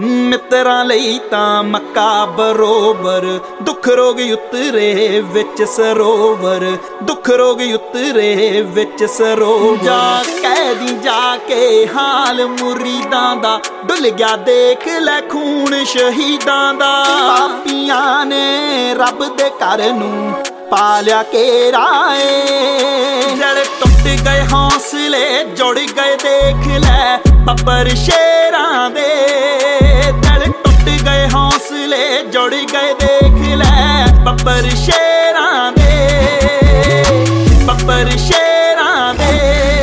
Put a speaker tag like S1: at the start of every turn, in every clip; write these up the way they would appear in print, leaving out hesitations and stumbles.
S1: ਮਿੱਤਰਾਂ ਲਈ ਤਾਂ ਮੱਕਾ ਬਰੋਬਰ, ਦੁੱਖ ਰੋਗ ਉਤਰੇ ਵਿੱਚ ਸਰੋਵਰ, ਦੁੱਖ ਰੋਗ ਉਤਰੇ ਵਿੱਚ ਸਰੋਵਰ। ਜਾ ਕਹਿਦੀ ਜਾ ਕੇ ਹਾਲ ਮੁਰੀਦਾਂ ਦਾ, ਡੁੱਲ ਗਿਆ ਦੇਖ ਲੈ ਖੂਨ ਸ਼ਹੀਦਾਂ ਦਾ। ਪਾਪੀਆਂ ਨੇ ਰੱਬ ਦੇ ਘਰ ਨੂੰ ਪਾ ਲਿਆ ਘੇਰਾ ਏ, ਜਿਹੜੇ ਟੁੱਟ ਗਏ ਹੌਸਲੇ ਜੁੜ ਗਏ ਦੇਖ ਲੈ ਬੱਬਰ ਸ਼ੇਰਾਂ ਦੇ। ਦਿਲ ਟੁੱਟ ਗਏ ਹੌਸਲੇ ਜੁੜ ਗਏ ਦੇਖ ਲੈ ਬੱਬਰ ਸ਼ੇਰਾਂ ਦੇ, ਬੱਬਰ ਸ਼ੇਰਾਂ ਦੇ।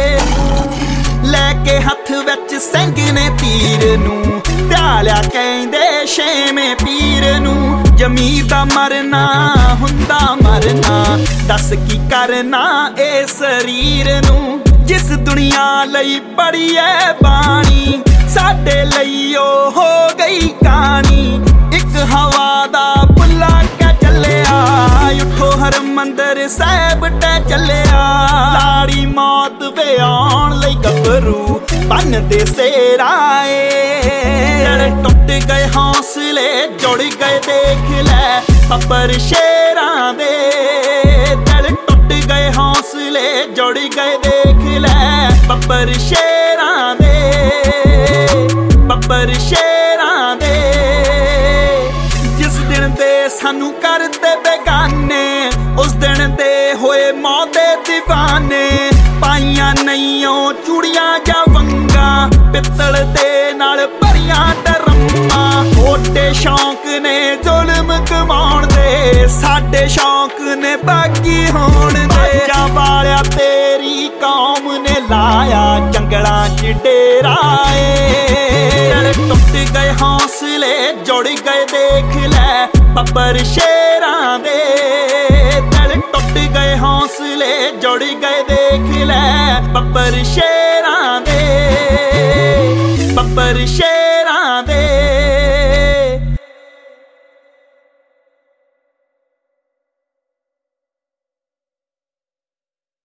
S1: ਲੈ ਕੇ ਹੱਥ ਵਿੱਚ ਸਿੰਘ ਨੇ ਤੀਰ ਨੂੰ, ਧਿਆਲਿਆ ਕਹਿੰਦੇ ਛੇਵੇਂ ਪੀਰ ਨੂੰ। ਜ਼ਮੀਰ ਦਾ ਮਰਨਾ ਹੁੰਦਾ ਮਰਨਾ, ਦੱਸ ਕੀ ਕਰਨਾ ਇਹ ਸਰੀਰ ਨੂੰ। ਜਿਸ ਦੁਨੀਆ ਲਈ ਪੜੀ ਐ ਬਾਣੀ, ਸਾਡੇ ਲਈ ਉਹ ਹੋ ਗਈ ਕਹਾਣੀ। ਇੱਕ ਹਵਾ ਦਾ ਬੁੱਲਾ ਕੇ ਚੱਲਿਆ, ਉੱਠੋ ਹਰਮੰਦਰ ਸਾਹਿਬ ਟੇ ਚੱਲਿਆ। ਲਾੜੀ ਮੌਤ ਵੇ ਆਉਣ ਲਈ ਗੱਭਰੂ ਬੰਨਦੇ ਸਿਰਾਂ ਏ, ਜਿਹੜੇ ਟੁੱਟ ਗਏ ਹੌਸਲੇ ਜੁੜ ਗਏ ਦੇਖ ਲੈ ਬੱਬਰ ਸ਼ੇਰਾਂ ਦੇ। ਦਿਲ ਟੁੱਟ ਗਏ ਹੌਸਲੇ ਜੁੜ ਗਏ ਦੇਖ ਲੈ ਬੱਬਰ ਸ਼ੇਰਾਂ ਦੇ, ਬੱਬਰ ਸ਼ੇਰਾਂ ਦੇ। ਜਿਸ ਦਿਨ ਦੇ ਸਾਨੂੰ ਕਰਤੇ ਬੇਗਾਨੇ, ਉਸ ਦਿਨ ਦੇ ਹੋਏ ਮੌਤ ਦੇ ਦੀਵਾਨੇ। ਪਾਈਆਂ ਨਹੀਂਓ ਚੂੜੀਆਂ ਜਾਂ ਵੰਗਾਂ, ਪਿੱਤਲ ਦੇ ਨਾਲ ਭਰੀਆਂ ਡਰਮਾਂ। ਛੋਟੇ ਸ਼ੌਂਕ ਨੇ ਜ਼ੁਲਮ ਕਮਾਉਣ ਦੇ, ਸਾਡੇ ਸ਼ੌਂਕ ਨੇ ਬਾਗੀ ਹੋਣ ਦੇ। ਜਾ ਵਾਲਿਆ ਤੇਰੀ ਕੌਮ ਨੇ ਲਾਇਆ ਜੰਗਲਾਂ 'ਚ ਡੇਰਾ ਏ, ਟੁੱਟ ਗਏ ਹੌਸਲੇ ਜੁੜ ਗਏ ਦੇਖ ਲੈ ਬੱਬਰ ਸ਼ੇਰਾਂ ਦੇ। ਦਿਲ ਟੁੱਟ ਗਏ ਹੌਸਲੇ ਜੁੜ ਗਏ ਦੇਖ ਲੈ ਬੱਬਰ ਸ਼ੇਰਾਂ ਦੇ, ਬੱਬਰ ਸ਼ੇਰਾਂ।